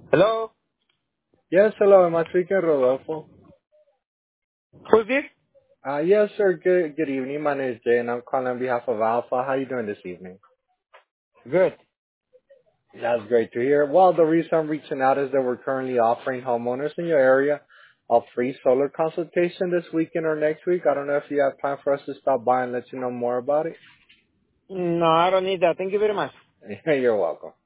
Hello? Yes, hello. Am I speaking, Rodolfo? Who's this? Yes, sir. Good evening. My name is Jay, and I'm calling on behalf of Alpha. How you doing this evening? Good. That's great to hear. Well, the reason I'm reaching out is that we're currently offering homeowners in your area a free solar consultation this weekend or next week. I don't know if you have time for us to stop by and let you know more about it. No, I don't need that. Thank you very much. You're welcome.